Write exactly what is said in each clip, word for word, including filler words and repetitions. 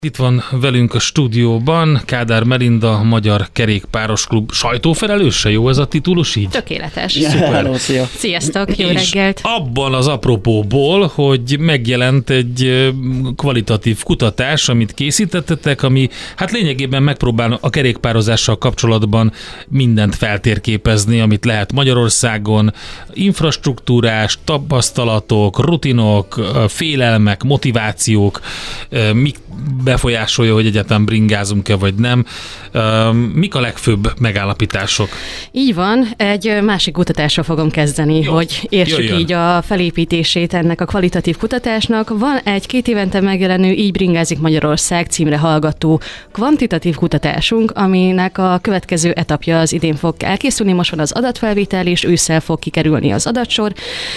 Itt van velünk a stúdióban Kádár Melinda, Magyar Kerékpáros Klub sajtófelelőse, jó ez a titulus így? Tökéletes. Szuper. Hello, szia. Sziasztok, jó És reggelt. abban az apropóból, hogy megjelent egy kvalitatív kutatás, amit készítettetek, ami hát lényegében megpróbál a kerékpározással kapcsolatban mindent feltérképezni, amit lehet Magyarországon, infrastruktúrás, tapasztalatok, rutinok, félelmek, motivációk, mik befolyásolja, hogy egyáltalán bringázunk-e vagy nem. Mik a legfőbb megállapítások? Így van, egy másik kutatásra fogom kezdeni, Jó. hogy értsük Jöjjön. így a felépítését ennek a kvalitatív kutatásnak. Van egy két évente megjelenő Így bringázik Magyarország címre hallgató kvantitatív kutatásunk, aminek a következő etapja az idén fog elkészülni. Most van az adatfelvétel, és ősszel fog kikerülni az adatsor.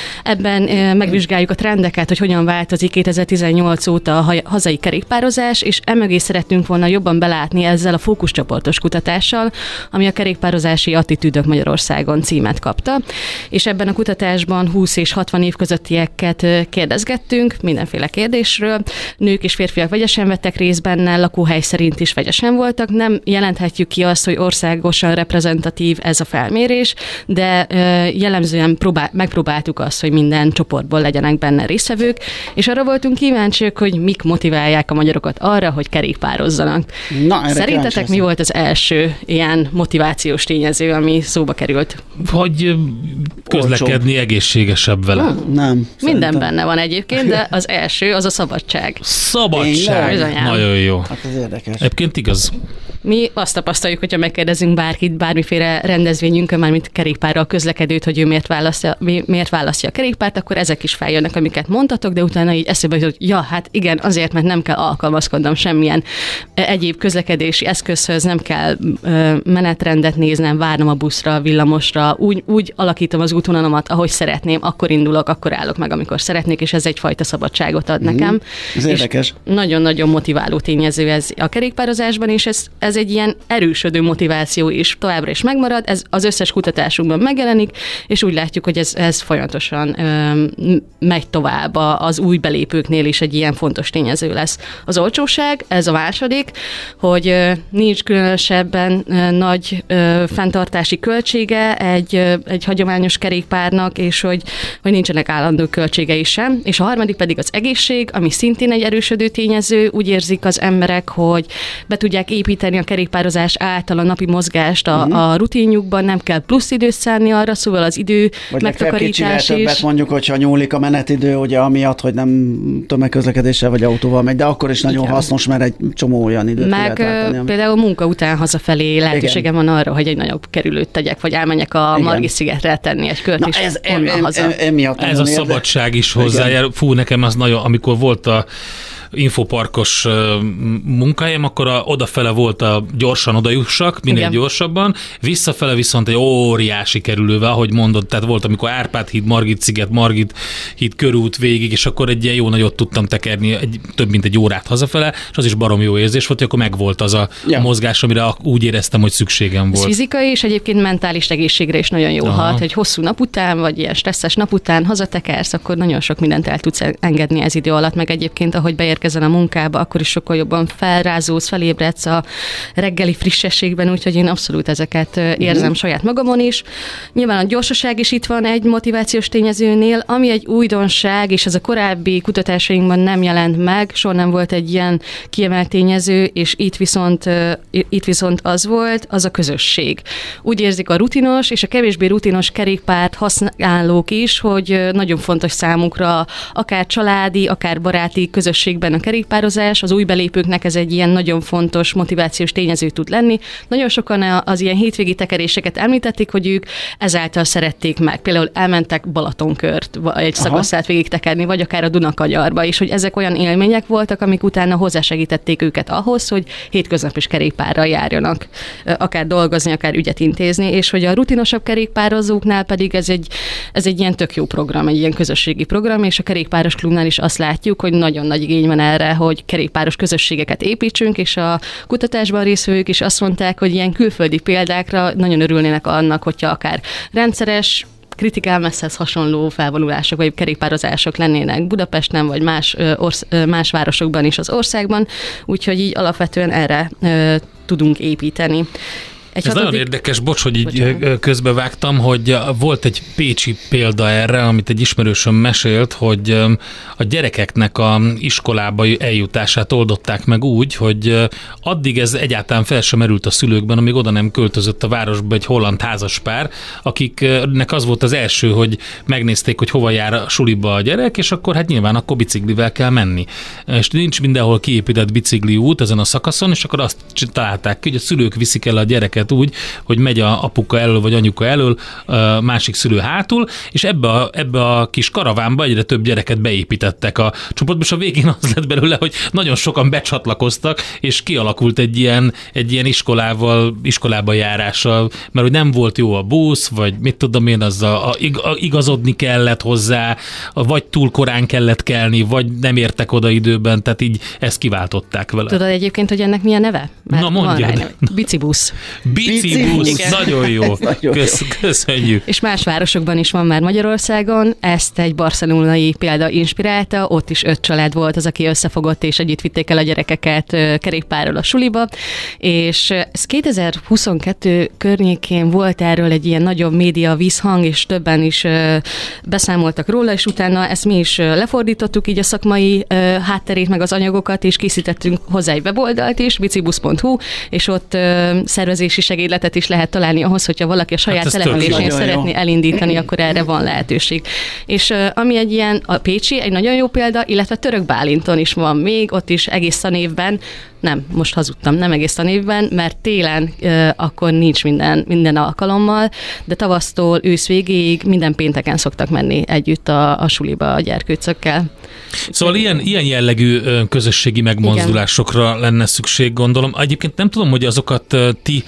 Ebben megvizsgáljuk a trendeket, hogy hogyan változik kétezer-tizennyolc óta a hazai kerékpározás, és emögé szerettünk volna jobban belátni ezzel a fókuszcsoportos kutatással, ami a kerékpározási attitűdök Magyarországon címet kapta. És ebben a kutatásban húsz és hatvan év közöttieket kérdezgettünk mindenféle kérdésről. Nők és férfiak vegyesen vettek részt benne, lakóhely szerint is vegyesen voltak. Nem jelenthetjük ki azt, hogy országosan reprezentatív ez a felmérés, de jellemzően próbál, megpróbáltuk azt, hogy minden csoportból legyenek benne résztvevők, és arra voltunk kíváncsiak, hogy mik motiválják a magyarokat arra, hogy kerékpározzanak. Na, szerintetek mi volt az első ilyen motivációs tényező, ami szóba került? Hogy közlekedni Olcsó. egészségesebb vele. Hmm. Nem. Minden szerintem. benne van egyébként, de az első az a szabadság. Szabadság. Nagyon jó. Hát ez érdekes. Egyébként igaz. Mi azt tapasztaljuk, hogyha megkérdezünk bárkit bármiféle rendezvényünkön, mármint kerékpárral közlekedőt, hogy ő miért választja, miért választja a kerékpárt, akkor ezek is feljönnek, amiket mondtatok, de utána így eszébe jut, hogy ja, hát igen, azért, mert nem kell alkalmazkodnom semmilyen egyéb közlekedési eszközhöz, nem kell menetrendet néznem, várnom a buszra, a villamosra, úgy, úgy alakítom az útvonalamat, ahogy szeretném, akkor indulok, akkor állok meg, amikor szeretnék, és ez egyfajta szabadságot ad mm-hmm. nekem. Ez érdekes. Nagyon-nagyon motiváló tényező ez a kerékpározásban, és ez, ez egy ilyen erősödő motiváció is továbbra is megmarad, ez az összes kutatásunkban megjelenik, és úgy látjuk, hogy ez, ez folyamatosan ö, megy tovább, az új belépőknél is egy ilyen fontos tényező lesz. Az olcsóság, ez a második, hogy ö, nincs különösebben ö, nagy ö, fenntartási költsége egy, ö, egy hagyományos kerékpárnak, és hogy, hogy nincsenek állandó költségei sem. És a harmadik pedig az egészség, ami szintén egy erősödő tényező, úgy érzik az emberek, hogy be tudják építeni a kerékpározás által a napi mozgást a, uh-huh. a rutinjukban, nem kell plusz időt szánni arra, szóval az idő vagy megtakarítás is. Többet mondjuk, hogyha nyúlik a menetidő, ugye amiatt, hogy nem tömegközlekedéssel vagy autóval megy, de akkor is nagyon Igen. hasznos, mert egy csomó olyan időt meg lehet váltani, ami... például munka után hazafelé lehetőségem van arra, hogy egy nagyobb kerülőt tegyek, vagy elmenjek a Margit-szigetre tenni egy kört, Na, és ez, onnan em, haza. Em, emiatt ez a szabadság is hozzájár. Fú, nekem az nagyon, amikor volt a infoparkos munkahelyem, akkor a, odafele volt a gyorsan odajussak, minél Igen. gyorsabban, visszafele viszont egy óriási kerülővel, ahogy mondod, tehát volt, amikor Árpád híd, Margit-sziget, Margit híd körút végig, és akkor egy ilyen jó nagyot tudtam tekerni, egy, több mint egy órát hazafele, és az is barom jó érzés volt, hogy akkor megvolt az a ja. mozgás, amire úgy éreztem, hogy szükségem volt. Ez fizikai és egyébként mentális egészségre is nagyon jó hat, hogy hosszú nap után, vagy ilyen stresszes nap után hazatekersz, akkor nagyon sok mindent el tudsz engedni ez idő alatt, meg egyébként, ahogy beér ezen a munkába, akkor is sokkal jobban felrázódsz, felébredsz a reggeli frissességben, úgyhogy én abszolút ezeket érzem uh-huh. saját magamon is. Nyilván a gyorsaság is itt van egy motivációs tényezőnél, ami egy újdonság, és ez a korábbi kutatásainkban nem jelent meg, soha nem volt egy ilyen kiemelt tényező, és itt viszont, itt viszont az volt, az a közösség. Úgy érzik a rutinos és a kevésbé rutinos kerékpárt használók is, hogy nagyon fontos számukra akár családi, akár baráti közösségben a kerékpározás, az új belépőknek ez egy ilyen nagyon fontos motivációs tényező tud lenni. Nagyon sokan az ilyen hétvégi tekeréseket említették, hogy ők ezáltal szerették meg. Például elmentek Balatonkört, egy szakaszát végig tekerni, vagy akár a Dunakagyarba is, hogy ezek olyan élmények voltak, amik utána hozzásegítették őket ahhoz, hogy hétköznap is kerékpárral járjanak, akár dolgozni, akár ügyet intézni, és hogy a rutinosabb kerékpározóknál pedig ez egy, ez egy ilyen tök jó program, egy ilyen közösségi program, és a kerékpáros klubnál is azt látjuk, hogy nagyon nagy igény van erre, hogy kerékpáros közösségeket építsünk, és a kutatásban résztvevők is azt mondták, hogy ilyen külföldi példákra nagyon örülnének annak, hogyha akár rendszeres kritikámeszhez hasonló felvonulások vagy kerékpározások lennének Budapesten vagy más, orsz, más városokban is az országban, úgyhogy így alapvetően erre ö, tudunk építeni. Egy Ez hatodik... nagyon érdekes, bocs, hogy így Bocsánat. közbevágtam, hogy volt egy pécsi példa erre, amit egy ismerősöm mesélt, hogy a gyerekeknek a iskolába eljutását oldották meg úgy, hogy addig ez egyáltalán fel sem merült a szülőkben, amíg oda nem költözött a városba egy holland házaspár, akiknek az volt az első, hogy megnézték, hogy hova jár a suliba a gyerek, és akkor hát nyilván akkor biciklivel kell menni. És nincs mindenhol kiépített bicikliút ezen a szakaszon, és akkor azt találták ki, hogy a szülők viszik el a gyereket úgy, hogy megy a apuka elől, vagy anyuka elől, a másik szülő hátul, és ebbe a, ebbe a kis karavánba egyre több gyereket beépítettek a csoportba, és a végén az lett belőle, hogy nagyon sokan becsatlakoztak, és kialakult egy ilyen, egy ilyen iskolával, iskolába járással, mert hogy nem volt jó a busz, vagy mit tudom én, az a, a, a igazodni kellett hozzá, vagy túl korán kellett kelni, vagy nem értek oda időben, tehát így ezt kiváltották vele. Tudod egyébként, hogy ennek mi a neve? Mert na mondjad. Bicibusz. Bicibusz, nagyon jó. Nagyon Kösz, jó. Köszönjük. És más városokban is van már Magyarországon, ezt egy barcelonai példa inspirálta, ott is öt család volt az, aki összefogott, és együtt vitték el a gyerekeket kerékpárral a suliba, és ez kétezer-huszonkettő környékén volt erről egy ilyen nagyobb média vízhang, és többen is beszámoltak róla, és utána ezt mi is lefordítottuk, így a szakmai hátterét, meg az anyagokat, és készítettünk hozzá egy weboldalt is, bicibusz pont hu, és ott szervezési segédletet is lehet találni ahhoz, hogyha valaki a saját hát településén szeretné jó. elindítani, akkor erre van lehetőség. És uh, ami egy ilyen, a pécsi, egy nagyon jó példa, illetve Török Bálinton is van még, ott is egész tanévben, nem, most hazudtam, nem egész tanévben, mert télen uh, akkor nincs minden, minden alkalommal, de tavasztól ősz végéig minden pénteken szoktak menni együtt a, a suliba a gyerkőcökkel. Szóval ilyen, ilyen jellegű közösségi megmozdulásokra igen. lenne szükség, gondolom. Egyébként nem tudom, hogy azokat ti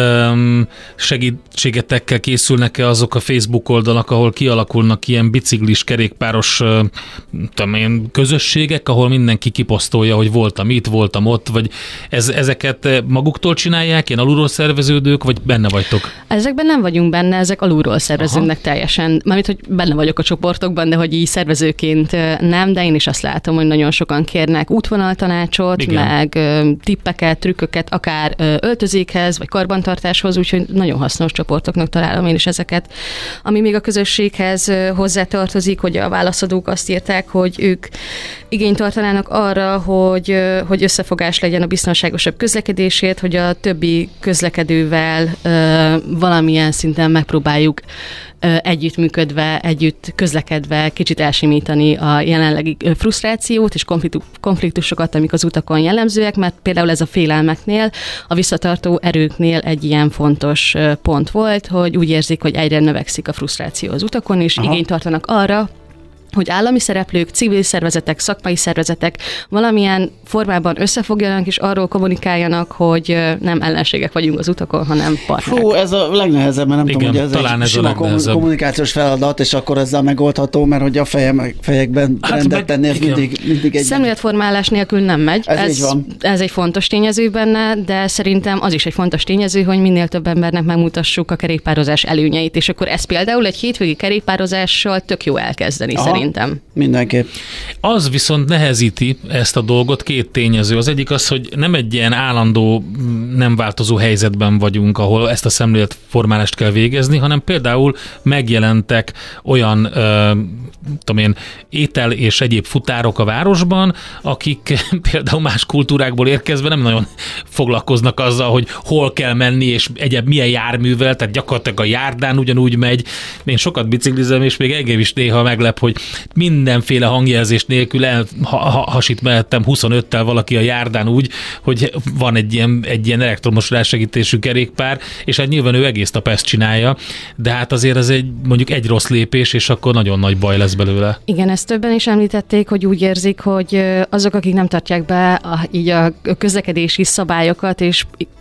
um, segítségetekkel készülnek-e azok a Facebook oldalak, ahol kialakulnak ilyen biciklis, kerékpáros uh, tudom én, közösségek, ahol mindenki kiposztolja, hogy voltam itt, voltam ott, vagy ez, ezeket maguktól csinálják, ilyen alulról szerveződők, vagy benne vagytok? Ezekben nem vagyunk benne, ezek alulról szerveződnek Aha. teljesen. Mármint, hogy benne vagyok a csoportokban, de hogy így szervezőként nem, de én is azt látom, hogy nagyon sokan kérnek útvonaltanácsot, Igen. meg ö, tippeket, trükköket, akár ö, öltözékhez, vagy karbantartáshoz, úgyhogy nagyon hasznos csoportoknak találom én is ezeket. Ami még a közösséghez ö, hozzátartozik, hogy a válaszadók azt írták, hogy ők igényt tartanának arra, hogy, ö, hogy összefogás legyen a biztonságosabb közlekedésért, hogy a többi közlekedővel ö, valamilyen szinten megpróbáljuk együttműködve, együtt közlekedve kicsit elsimítani a jelenlegi frusztrációt és konfliktusokat, amik az utakon jellemzőek, mert például ez a félelmeknél, a visszatartó erőknél egy ilyen fontos pont volt, hogy úgy érzik, hogy egyre növekszik a frusztráció az utakon, és Aha. igényt tartanak arra, hogy állami szereplők, civil szervezetek, szakmai szervezetek valamilyen formában összefogjanak, és arról kommunikáljanak, hogy nem ellenségek vagyunk az utakon, hanem partnerek. Fú, ez a legnehezebb, mert nem Igen, tudom, hogy ez talán egy ez sima kommunikációs feladat, és akkor ezzel megoldható, mert hogy a fejem, fejekben hát rendet tenni, ez mindig, mindig egy... Szemléletformálás nélkül nem megy. Ez, ez, így van. ez egy fontos tényező benne, de szerintem az is egy fontos tényező, hogy minél több embernek megmutassuk a kerékpározás előnyeit, és akkor ez például egy hétvégi kerékpározással tök jó elkezdeni Aha. szerintem. Mindenképp. Az viszont nehezíti ezt a dolgot két tényező. Az egyik az, hogy nem egy ilyen állandó, nem változó helyzetben vagyunk, ahol ezt a szemléletformálást kell végezni, hanem például megjelentek olyan ö, tudom én, étel és egyéb futárok a városban, akik például más kultúrákból érkezve nem nagyon foglalkoznak azzal, hogy hol kell menni, és egyéb milyen járművel, tehát gyakorlatilag a járdán ugyanúgy megy. Én sokat biciklizem, és még engem is néha meglep, hogy mindenféle hangjelzés nélkül elhasít mellettem huszonöttel valaki a járdán úgy, hogy van egy ilyen, egy ilyen elektromos rásegítésű kerékpár, és hát nyilván ő egész nap ezt csinálja, de hát azért ez egy mondjuk egy rossz lépés, és akkor nagyon nagy baj lesz belőle. Igen, ezt többen is említették, hogy úgy érzik, hogy azok, akik nem tartják be a, így a közlekedési szabályokat, és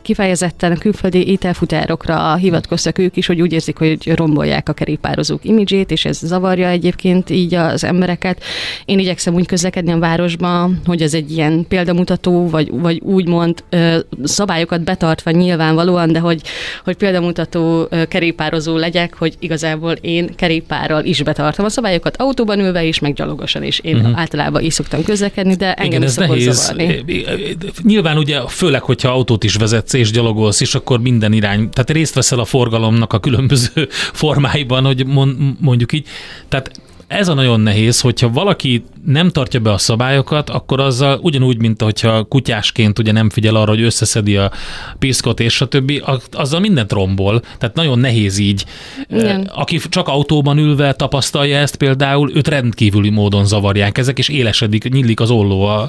kifejezetten a külföldi ételfutárokra hivatkoztak ők is, hogy úgy érzik, hogy rombolják a kerékpározók imidzsét, és ez zavarja egyébként így az embereket. Én igyekszem úgy közlekedni a városban, hogy ez egy ilyen példamutató, vagy, vagy úgymond szabályokat betartva nyilvánvalóan, de hogy, hogy példamutató kerékpározó legyek, hogy igazából én kerékpárral is betartom a szabályokat, autóban ülve is, meg gyalogosan is. Én uh-huh. általában így szoktam közlekedni, de engem igen, is ez szokott nehéz. zavarni. Nyilván ugye, főleg, hogyha autót is vezetsz és gyalogolsz, és akkor minden irány, tehát részt veszel a forgalomnak a különböző formáiban, hogy mondjuk így. Tehát ez a nagyon nehéz, hogyha valaki nem tartja be a szabályokat, akkor azzal ugyanúgy, mint hogyha kutyásként ugye nem figyel arra, hogy összeszedi a piszkot és a többi, azzal mindent rombol. Tehát nagyon nehéz így. Igen. Aki csak autóban ülve tapasztalja ezt például, őt rendkívüli módon zavarják ezek, és élesedik, nyílik az olló, a,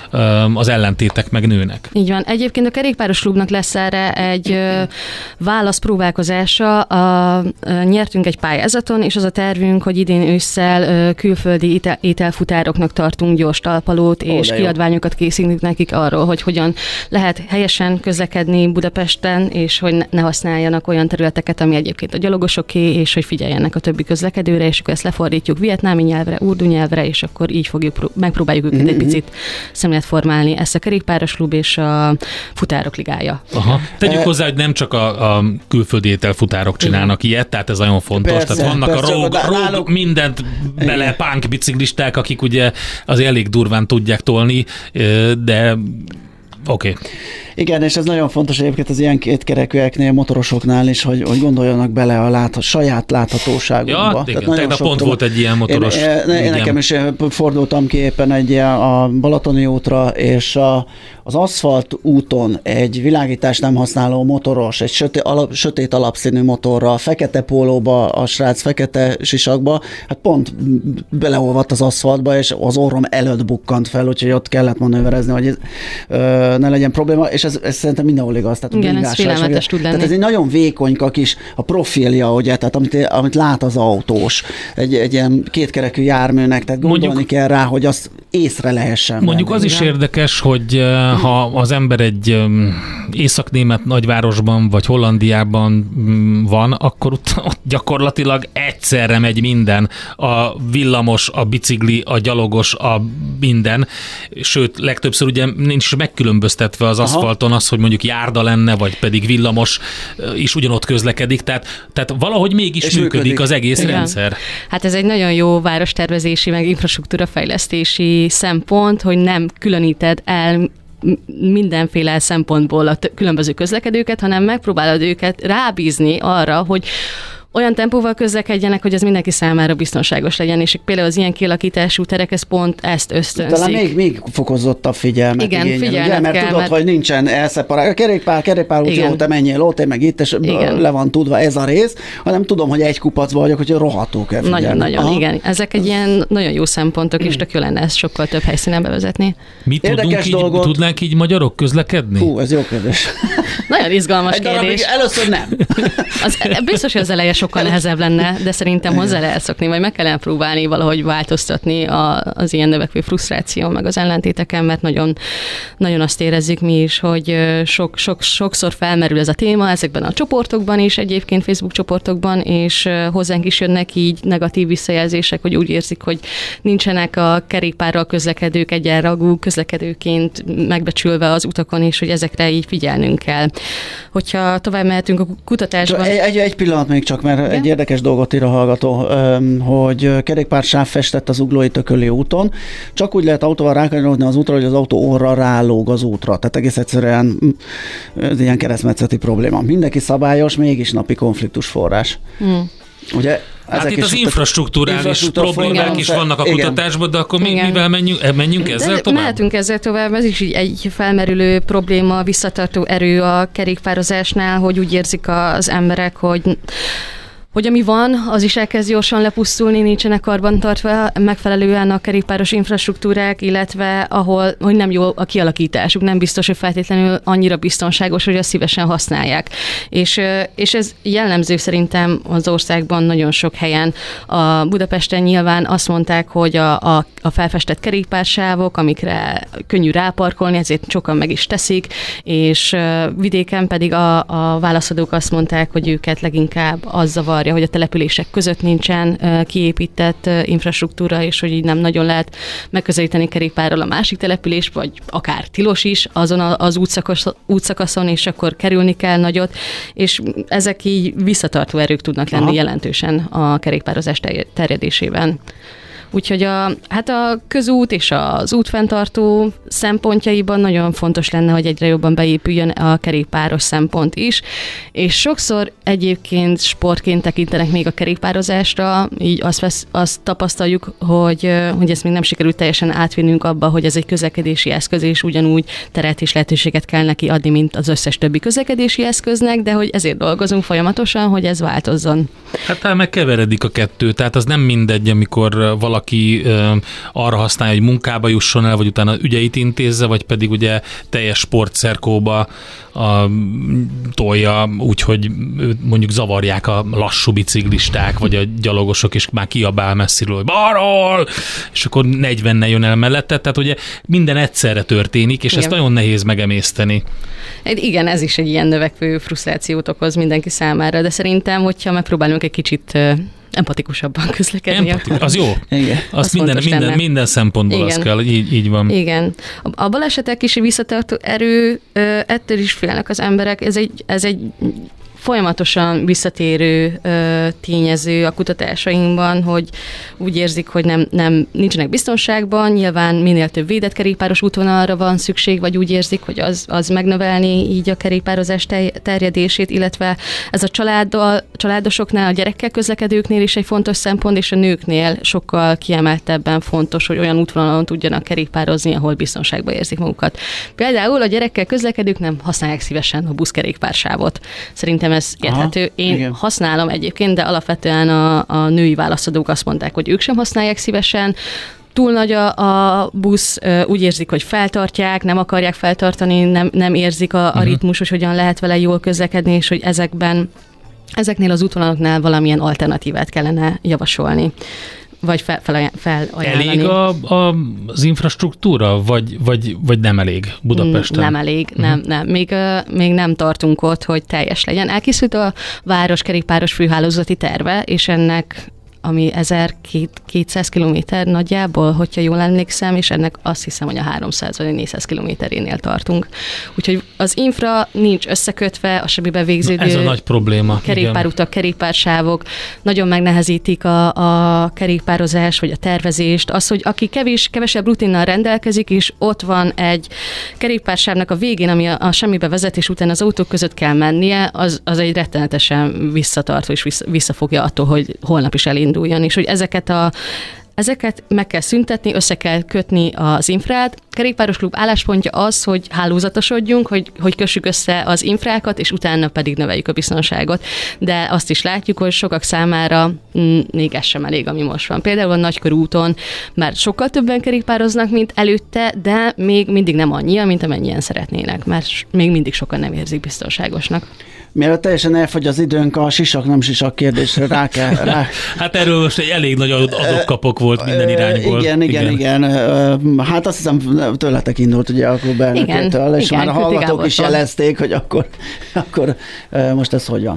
az ellentétek meg nőnek. Így van. Egyébként a kerékpáros klubnak lesz erre egy válaszpróbálkozása. A, nyertünk egy pályázaton, és az a tervünk, hogy idén ősszel külföldi étel, ételfutároknak tartunk gyors talpalót, és oh, kiadványokat készítünk nekik arról, hogy hogyan lehet helyesen közlekedni Budapesten, és hogy ne használjanak olyan területeket, ami egyébként a gyalogosoké, és hogy figyeljenek a többi közlekedőre, és akkor ezt lefordítjuk vietnámi nyelvre, urdu nyelvre, és akkor így fogjuk, megpróbáljuk őket mm-hmm. egy picit szemléletformálni. Ezt a kerékpáros klub és a futárok ligája. Aha. Tegyük e... hozzá, hogy nem csak a, a külföldi ételfutárok csinálnak ilyet, tehát ez nagyon fontos. Persze, tehát vannak persze, a róg, róg mindent bele punk biciklisták, akik ugye azért elég durván tudják tolni, de oké. Okay. Igen, és ez nagyon fontos egyébként az ilyen kétkerekűeknél, motorosoknál is, hogy, hogy gondoljanak bele a lát, saját láthatóságukba. Ja, igen, tegnap pont volt egy ilyen motoros. Én, én, nekem is fordultam ki éppen egy ilyen a Balatoni útra, és a, az aszfalt úton egy világítást nem használó motoros, egy sötét, alap, sötét alapszínű motorral, fekete pólóba, a srác fekete sisakba, hát pont beleolvadt az aszfaltba, és az orrom előtt bukkant fel, úgyhogy ott kellett manőverezni, hogy ez, ö, ne legyen probléma, és ez, ez szerintem mindenhol igaz. Tehát igen, ez félelmetes tud lenni. Tehát ez egy nagyon vékonyka kis a profilja, ugye, tehát amit, amit lát az autós, egy, egy ilyen kétkerekű járműnek, tehát gondolni mondjuk, kell rá, hogy azt észre lehessen. Mondjuk venni. Az is érdekes, hogy ha az ember egy északnémet nagyvárosban, vagy Hollandiában van, akkor ott gyakorlatilag egyszerre megy minden. A villamos, a bicikli, a gyalogos, a minden. Sőt, legtöbbször ugye nincs megkülönböztetve az aszfalton az, hogy mondjuk járda lenne, vagy pedig villamos is ugyanott közlekedik, tehát, tehát valahogy mégis működik, működik az egész igen. rendszer. Hát ez egy nagyon jó várostervezési, meg infrastruktúra fejlesztési szempont, hogy nem különíted el mindenféle szempontból a t- különböző közlekedőket, hanem megpróbálod őket rábízni arra, hogy olyan tempóval közlekedjenek, hogy ez mindenki számára biztonságos legyen, és például az ilyen kialakítású terek, ez pont ezt ösztönzik. Talán még, még fokozottabb figyelmet igen, igényel, figyelmet ugye? Mert kell, tudod, mert... hogy nincsen elszeparál. A kerékpár, kerékpár úgy jó, te menjél ott, én meg itt, és igen. le van tudva ez a rész, hanem tudom, hogy egy kupacba vagyok, hogy rohadtul kell figyelni. Nagyon-nagyon, igen. Ezek egy ilyen nagyon jó szempontok, és tök jó lenne ezt sokkal több helyszínen bevezetni. Mit tudunk így, dolgot... tudnánk így magyarok közlekedni? Hú, ez jó kérdés. Nagyon izgalmas egy kérdés. Először nem. Az, biztos, hogy az eleje sokkal nehezebb lenne, de szerintem hozzá lehet szokni, vagy meg kellene próbálni valahogy változtatni a, az ilyen növekvő frusztráció, meg az ellentéteken, mert nagyon, nagyon azt érezzük mi is, hogy sok, sok, sokszor felmerül ez a téma ezekben a csoportokban is, egyébként Facebook csoportokban, és hozzánk is jönnek így negatív visszajelzések, hogy úgy érzik, hogy nincsenek a kerékpárral közlekedők egyenrangú közlekedőként megbecsülve az utakon, és hogy ezekre így figyelnünk kell. Hogyha tovább mehetünk a kutatásban. Egy, egy, egy pillanat még csak, mert igen? Egy érdekes dolgot ír a hallgató, hogy kerékpársáv festett az Uglói Tököli úton. Csak úgy lehet autóval rákanyarodni az útra, hogy az autó orra rálóg az útra. Tehát egész egyszerűen ez ilyen keresztmetszeti probléma. Mindenki szabályos, mégis napi konfliktus forrás. Hmm. Ugye, hát itt az infrastruktúrális problémák is vannak a kutatásban, de akkor igen. mivel menjünk, menjünk ezzel de tovább? Mehetünk ezzel tovább, ez is egy felmerülő probléma, visszatartó erő a kerékpározásnál, hogy úgy érzik az emberek, hogy hogy ami van, az is elkezd gyorsan lepusztulni, nincsenek karbantartva megfelelően a kerékpáros infrastruktúrák, illetve ahol, hogy nem jó a kialakításuk, nem biztos, hogy feltétlenül annyira biztonságos, hogy azt szívesen használják. És, és ez jellemző szerintem az országban nagyon sok helyen. A Budapesten nyilván azt mondták, hogy a, a, a felfestett kerékpársávok, amikre könnyű ráparkolni, ezért sokan meg is teszik, és vidéken pedig a, a válaszadók azt mondták, hogy őket leginkább az zavar, hogy a települések között nincsen kiépített infrastruktúra, és hogy így nem nagyon lehet megközelíteni kerékpárral a másik település, vagy akár tilos is azon az útszakasz, útszakaszon, és akkor kerülni kell nagyot, és ezek így visszatartó erők tudnak lenni Aha. jelentősen a kerékpározás terjedésében. Úgyhogy a, hát a közút és az útfenntartó szempontjaiban nagyon fontos lenne, hogy egyre jobban beépüljön a kerékpáros szempont is, és sokszor egyébként sportként tekintenek még a kerékpározásra, így azt, vesz, azt tapasztaljuk, hogy, hogy ezt még nem sikerült teljesen átvinnünk abba, hogy ez egy közlekedési eszköz, és ugyanúgy teret és lehetőséget kell neki adni, mint az összes többi közlekedési eszköznek, de hogy ezért dolgozunk folyamatosan, hogy ez változzon. Hát hát megkeveredik a kettő, tehát az nem mindegy, amikor valaki aki ö, arra használja, hogy munkába jusson el, vagy utána ügyeit intézze, vagy pedig ugye teljes sportszerkóba a, tolja, úgyhogy mondjuk zavarják a lassú biciklisták, vagy a gyalogosok, és már kiabál messziről, hogy balról, és akkor negyvennel jön el mellette, tehát ugye minden egyszerre történik, és igen. ezt nagyon nehéz megemészteni. Igen, ez is egy ilyen növekvő frusztrációt okoz mindenki számára, de szerintem, hogyha megpróbálunk egy kicsit empatikusabban közlekedni. Empatik, az jó. Igen. Azt minden, minden, minden szempontból igen. az kell, így, így van. Igen. A balesetek is visszatartó erő, ettől is félnek az emberek. Ez egy, ez egy folyamatosan visszatérő ö, tényező a kutatásainkban, hogy úgy érzik, hogy nem, nem nincsenek biztonságban, nyilván minél több védett kerékpáros útvonalra van szükség, vagy úgy érzik, hogy az, az megnövelni így a kerékpározás terjedését, illetve ez a családdal, családosoknál, a gyerekkel közlekedőknél is egy fontos szempont, és a nőknél sokkal kiemeltebben fontos, hogy olyan útvonalon tudjanak kerékpározni, ahol biztonságban érzik magukat. Például a gyerekkel közlekedők nem használják szívesen a buszkerékpársávot. Szerintem ez érthető. Én igen. használom egyébként, de alapvetően a, a női válaszadók azt mondták, hogy ők sem használják szívesen. Túl nagy a, a busz, úgy érzik, hogy feltartják, nem akarják feltartani, nem, nem érzik a, a ritmus, hogy hogyan lehet vele jól közlekedni, és hogy ezekben, ezeknél az útvonalaknál valamilyen alternatívát kellene javasolni. Vagy fel, fel, felajánlani. Elég a, a, az infrastruktúra, vagy, vagy, vagy nem elég Budapesten? Nem elég, uh-huh. nem, nem. Még, uh, még nem tartunk ott, hogy teljes legyen. Elkészült a város kerékpáros főhálózati terve, és ennek ami ezerkétszáz kilométer nagyjából, hogyha jól emlékszem, és ennek azt hiszem, hogy a háromszáz vagy négyszáz kilométerénél tartunk. Úgyhogy az infra nincs összekötve, a semmibe végződő ez a nagy probléma. kerékpárutak, kerékpársávok nagyon megnehezítik a, a kerékpározás, vagy a tervezést. Az, hogy aki kevés, kevesebb rutinnal rendelkezik, és ott van egy kerékpársávnak a végén, ami a, a semmibe vezet, és utána az autók között kell mennie, az, az egy rettenetesen visszatartó, és vissza, visszafogja attól, hogy holnap is elindul. És hogy ezeket, a, ezeket meg kell szüntetni, össze kell kötni az infrát. Kerékpáros klub álláspontja az, hogy hálózatosodjunk, hogy, hogy kössük össze az infrákat, és utána pedig növeljük a biztonságot. De azt is látjuk, hogy sokak számára mm, még ez sem elég, ami most van. Például a Nagykörúton már sokkal többen kerékpároznak, mint előtte, de még mindig nem annyi, mint amennyien szeretnének, mert még mindig sokan nem érzik biztonságosnak. Mielőtt teljesen elfogy az időnk, a sisak nem sisak kérdésre rá kell. Rá... Hát erről most egy elég nagy adok-kapok volt minden irányból. Igen, igen, igen, igen. Hát azt hiszem tőletek indult ugye a klub elnökétől, és igen, már a hallgatók is jelezték, hogy akkor, akkor most ez hogy van.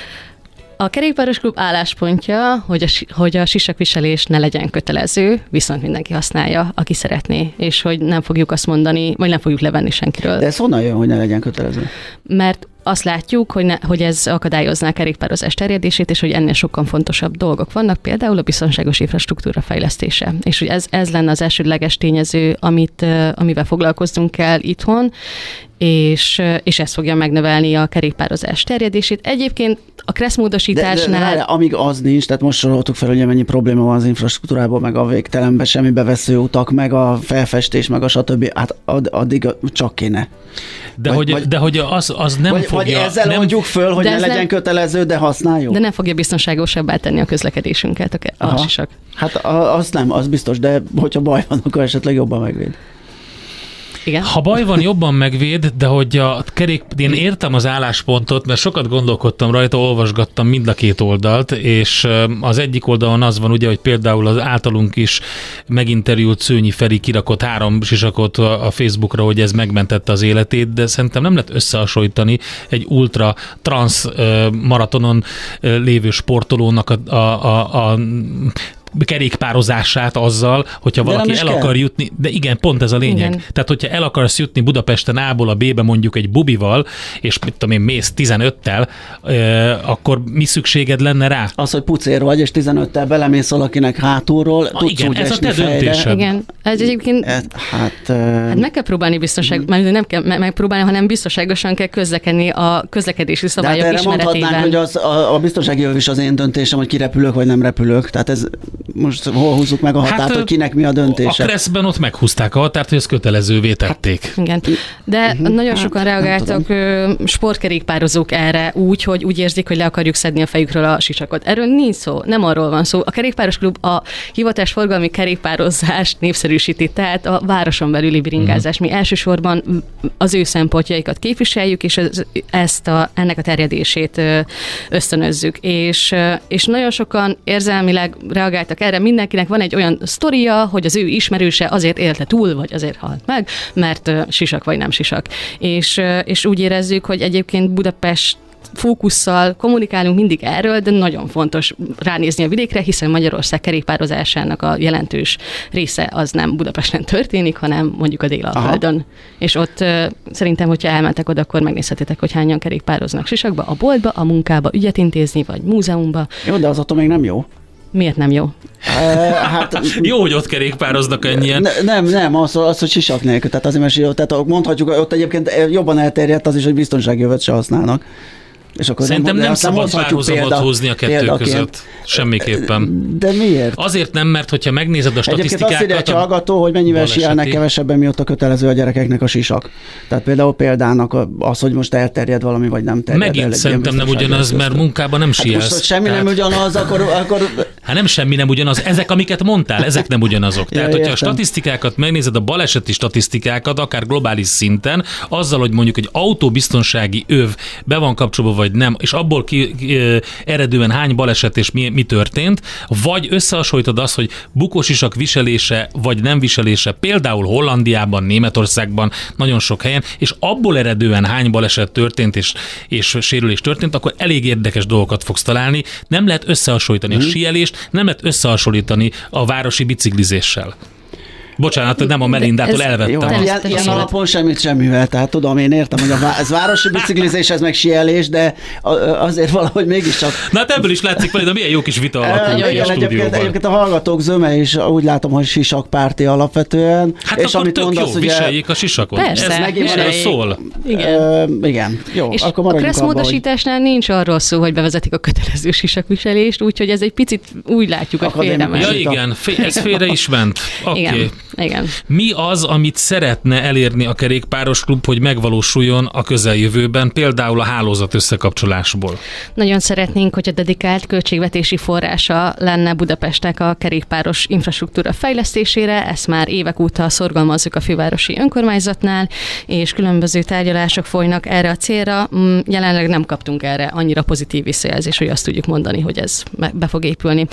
A kerékpáros klub álláspontja, hogy a, hogy a sisakviselés ne legyen kötelező, viszont mindenki használja, aki szeretné, és hogy nem fogjuk azt mondani, vagy nem fogjuk levenni senkiről. De ez honnan jön, hogy ne legyen kötelező? Mert azt látjuk, hogy, ne, hogy ez akadályozná a kerékpározás terjedését, és hogy ennél sokkal fontosabb dolgok vannak, például a biztonságos infrastruktúra fejlesztése. És hogy ez, ez lenne az elsődleges tényező, amit, amivel foglalkoznunk kell itthon, és, és ez fogja megnövelni a kerékpározás terjedését. Egyébként a kresszmódosításnál... De, de, de amíg az nincs, tehát most soroltuk fel, hogy mennyi probléma van az infrastruktúrában, meg a végtelenben semmi bevesző utak, meg a felfestés, meg a stb. Hát addig csak kéne. De, vagy, hogy, vagy, de hogy az, az nem vagy, fogja... Vagy ezzel nem, mondjuk föl, hogy ne legyen nem, kötelező, de használjuk. De nem fogja biztonságosabbá tenni a közlekedésünket a sisak. Hát az nem, az biztos, de hogyha baj van, akkor esetleg jobban megvéd. Igen. Ha baj van, jobban megvéd, de hogy a kerék... Én értem az álláspontot, mert sokat gondolkodtam rajta, olvasgattam mind a két oldalt, és az egyik oldalon az van ugye, hogy például az általunk is meginterjút Szőnyi Feri kirakott három sisakot a Facebookra, hogy ez megmentette az életét, de szerintem nem lehet összehasonlítani egy ultra transz maratonon lévő sportolónak a, a, a, a kerékpározását azzal, hogyha valaki el akar kell. jutni, de igen, pont ez a lényeg. Igen. Tehát, hogyha el akarsz jutni Budapesten A-ból a B-be mondjuk egy bubival, és mit tudom én, mész tizenöttel, euh, akkor mi szükséged lenne rá? Az, hogy pucér vagy, és tizenöttel belemész valakinek hátulról, ah, tudsz igen, úgy ez a te döntésed. Igen, ez egyébként ez, hát, uh, hát meg kell próbálni biztonság, mert nem kell megpróbálni, hanem biztonságosan kell közlekedni a közlekedési szabályok de ismeretében. De mondhatnánk, hogy az, a, a biztonsági jöv is az én döntésem, hogy kirepülök, vagy nem repülök. Tehát ez most hol húzzuk meg a határt, hát, hogy kinek mi a döntése? A Kresszben ott meghúzták a határt, hogy ezt kötelezővé tették. Hát, igen. De uh-huh. nagyon sokan hát, reagáltak sportkerékpározók erre úgy, hogy úgy érzik, hogy le akarjuk szedni a fejükről a sisakot. Erről nincs szó, nem arról van szó. A Kerékpáros Klub a hivatás forgalmi kerékpározást népszerűsíti, tehát a városon belüli bringázás. Mi elsősorban az ő szempontjaikat képviseljük, és ez, ezt a, ennek a terjedését ösztönözzük. És, és nagyon sokan érzelmileg reagáltak erre, mindenkinek van egy olyan sztoria, hogy az ő ismerőse azért élte túl, vagy azért halt meg, mert sisak vagy nem sisak. És, és úgy érezzük, hogy egyébként Budapest fókusszal kommunikálunk mindig erről, de nagyon fontos ránézni a vidékre, hiszen Magyarország kerékpározásának a jelentős része az nem Budapesten történik, hanem mondjuk a Délalföldön. És ott uh, szerintem, hogyha elmentek oda, akkor megnézhetitek, hogy hányan kerékpároznak sisakba, a boltba, a munkába, ügyet intézni, vagy múzeumba. Jó, de az attól még nem jó. Miért nem jó? E, hát, jó, hogy ott kerékpároznak ennyien. Ne, nem, nem, az, az, hogy sisak nélkül. Tehát azért, mert jó, tehát mondhatjuk, ott egyébként jobban elterjedt az is, hogy biztonsági jövet se használnak. És akkor szerintem nem, nem szabad párhuzamot húzni a kettő példaként. között. Semmiképpen. De miért? Azért nem, mert hogyha megnézed a statisztikákat... Egyébként azt írja a hallgató, hogy mennyivel sielnek kevesebben, mióta kötelező a gyerekeknek a sisak. Tehát például példának az, hogy most elterjed valami, vagy nem terjed. Megint el, szerintem nem ugyanaz, mert munkában nem sielsz. Hát most, semmi tehát... nem ugyanaz, akkor, akkor... Hát nem semmi nem ugyanaz. Ezek, amiket mondtál, ezek nem ugyanazok. Tehát, ja, hogyha értem. A statisztikákat megnézed, a baleseti statisztikákat, akár globális szinten, azzal, hogy mondjuk egy autóbiztonsági öv be van kapcsolva, vagy nem, és abból ki, ki, eredően hány baleset és mi, mi történt, vagy összehasonlítod azt, hogy bukósisak viselése, vagy nem viselése, például Hollandiában, Németországban, nagyon sok helyen, és abból eredően hány baleset történt, és, és sérülés történt, akkor elég érdekes dolgokat fogsz találni. Nem lehet összehasonlítani mm. a síelést, nem lehet összehasonlítani a városi biciklizéssel. Bocsánat, nem a Melindától ez, elvettem. Jó, hát ilyen, ilyen alapon semmit semmivel, tehát tudom, én értem, hogy a ez városi biciklizés, ez meg síelés, de azért valahogy mégiscsak... Na hát ebből is látszik, Melinda, milyen jó kis vita alakult ki a stúdióban. Egyébként a hallgatók zöme is úgy látom, hogy sisakpárti alapvetően. Hát és akkor amit tök mondasz, jó, ugye, viseljék a sisakot. Persze, ez megint erről szól. Igen. Uh, igen. Jó, és akkor a kresszmódosításnál hogy... nincs arról szó, hogy bevezetik a kötelező sisakviselést, úgyhogy ez egy picit úgy látjuk, hogy félrement. Ja igen, ez félre is ment. Oké. Igen. Mi az, amit szeretne elérni a Kerékpáros Klub, hogy megvalósuljon a közeljövőben, például a hálózat összekapcsolásból? Nagyon szeretnénk, hogy a dedikált költségvetési forrása lenne Budapestnek a kerékpáros infrastruktúra fejlesztésére. Ezt már évek óta szorgalmazzuk a fővárosi önkormányzatnál, és különböző tárgyalások folynak erre a célra. Jelenleg nem kaptunk erre annyira pozitív visszajelzést, hogy azt tudjuk mondani, hogy ez be fog épülni.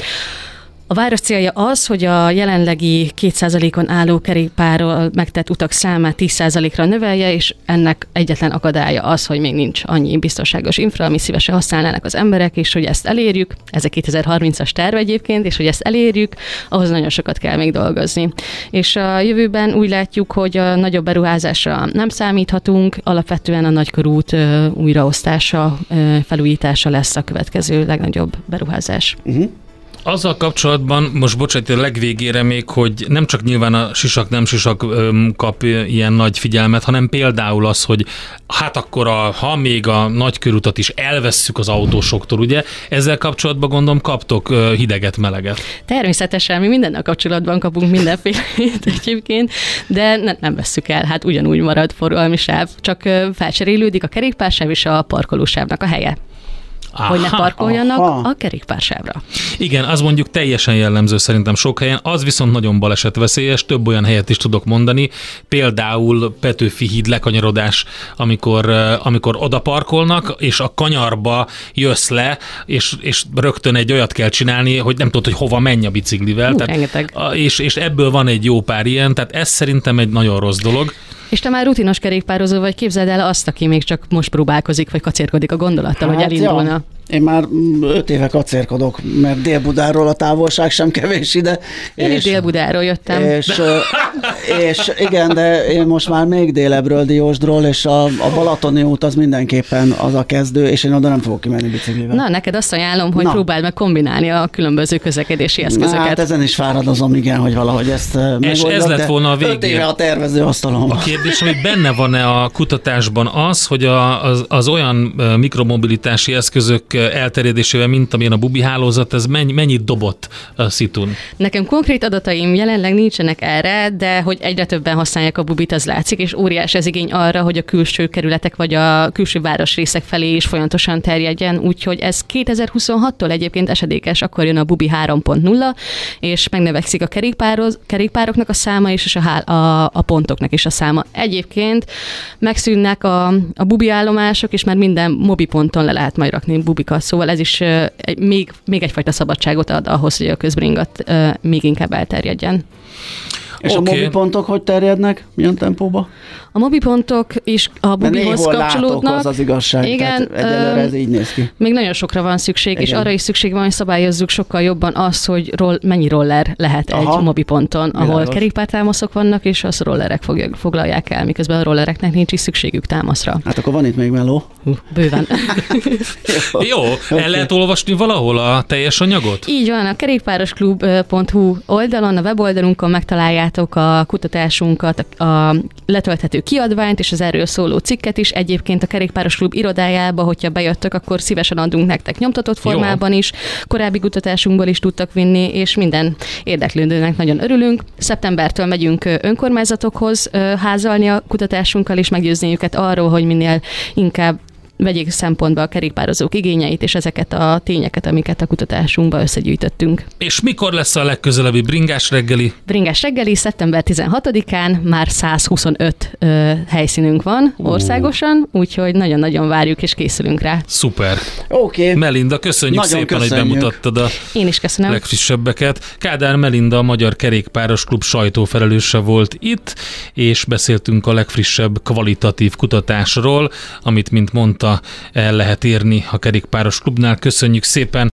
A város célja az, hogy a jelenlegi két százalékon álló kerékpárral megtett utak számát tíz százalékra növelje, és ennek egyetlen akadálya az, hogy még nincs annyi biztonságos infra, ami szívesen használnának az emberek, és hogy ezt elérjük, ez a kétezer-harmincas terv egyébként, és hogy ezt elérjük, ahhoz nagyon sokat kell még dolgozni. És a jövőben úgy látjuk, hogy a nagyobb beruházásra nem számíthatunk, alapvetően a nagykörút újraosztása, felújítása lesz a következő legnagyobb beruházás. Uh-huh. Azzal kapcsolatban, most bocsánat, a legvégére még, hogy nem csak nyilván a sisak, nem sisak öm, kap ilyen nagy figyelmet, hanem például az, hogy hát akkor a, ha még a nagykörutat is elvesszük az autósoktól, ugye? Ezzel kapcsolatban gondolom kaptok hideget, meleget. Természetesen mi mindennel kapcsolatban kapunk mindenfélét egyébként, de ne, nem vesszük el, hát ugyanúgy marad forgalmi sáv, csak felcserélődik a kerékpársáv és a parkolósávnak a helye. Aha, hogy ne parkoljanak aha. a kerékpársávra. Igen, az mondjuk teljesen jellemző szerintem sok helyen, az viszont nagyon balesetveszélyes, több olyan helyet is tudok mondani, például Petőfi híd lekanyarodás, amikor, amikor oda parkolnak, és a kanyarba jössz le, és, és rögtön egy olyat kell csinálni, hogy nem tudod, hogy hova menj a biciklivel. Hú, tehát, és, és ebből van egy jó pár ilyen, tehát ez szerintem egy nagyon rossz dolog. És te már rutinos kerékpározó vagy, képzeld el azt, aki még csak most próbálkozik, vagy kacérkodik a gondolattal, hát hogy elindulna. Ja. Én már öt éve kacérkodok, mert Dél-Budáról a távolság sem kevés ide. Én és, is Dél-Budáról jöttem. És, és igen, de én most már még délebbről, Diósdról, és a, a Balatoni út az mindenképpen az a kezdő, és én oda nem fogok kimenni biciklivel. Na, neked azt ajánlom, hogy Na. próbáld meg kombinálni a különböző közlekedési eszközöket. Na, hát ezen is fáradozom, igen, hogy valahogy ezt megoldjak. És ez lett volna a végén. Öt éve a tervező asztalon. A kérdés, hogy benne van-e a kutatásban az, hogy a, az, az olyan mikromobilitási eszközök elterjedésével, mint amilyen a bubi hálózat, ez mennyi, mennyit dobott a szitún? Nekem konkrét adataim jelenleg nincsenek erre, de hogy egyre többen használják a bubit, az látszik, és óriás ez igény arra, hogy a külső kerületek vagy a külső városrészek felé is folyamatosan terjedjen, úgyhogy ez kétezer-huszonhattól egyébként esedékes, akkor jön a bubi három pont nulla, és megnövekszik a kerékpároz, kerékpároknak a száma is, és a, hál, a, a pontoknak is a száma. Egyébként megszűnnek a, a bubi állomások, és már minden mobi ponton le lehet majd rakni bubikat, szóval ez is uh, egy, még, még egyfajta szabadságot ad ahhoz, hogy a közbringat uh, még inkább elterjedjen. És okay. a mobipontok hogy terjednek? Milyen tempóba? A mobipontok is a bubihoz kapcsolódnak. Látok, az az igazság. Igen, egyelőre ez így néz ki. Még nagyon sokra van szükség, igen. És arra is szükség van, hogy szabályozzuk sokkal jobban azt, hogy roll, mennyi roller lehet Aha. egy mobiponton, ahol Világos. kerékpártámaszok vannak, és az rollerek fogják, foglalják el, miközben a rollereknek nincs is szükségük támaszra. Hát akkor van itt még meló. Uh, bőven. Jó, Jó el okay. lehet olvasni valahol a teljes anyagot? Így van, a kerékpárosklub pont hu oldalon, a weboldalunkon megtaláljátok a kutatásunkat, a letölthető kiadványt és az erről szóló cikket is. Egyébként a Kerékpáros Klub irodájába, hogyha bejöttök, akkor szívesen adunk nektek nyomtatott formában Jó. is. Korábbi kutatásunkból is tudtak vinni, és minden érdeklődőnek nagyon örülünk. Szeptembertől megyünk önkormányzatokhoz házalni a kutatásunkkal, és meggyőzni őket arról, hogy minél inkább vegyék szempontba a kerékpározók igényeit, és ezeket a tényeket, amiket a kutatásunkba összegyűjtöttünk. És mikor lesz a legközelebbi bringás reggeli? Bringás reggeli szeptember tizenhatodikán, már száz huszonöt ö, helyszínünk van országosan, úgyhogy nagyon-nagyon várjuk és készülünk rá. Szuper. Oké. Okay. Melinda, köszönjük nagyon szépen, köszönjük. hogy bemutattad a Én is köszönöm. legfrissebbeket. Kádár Melinda, a Magyar Kerékpáros Klub sajtófelelőse volt itt, és beszéltünk a legfrissebb kvalitatív kutatásról, amit, mint mondta, el lehet érni a Kerékpáros Klubnál. Köszönjük szépen!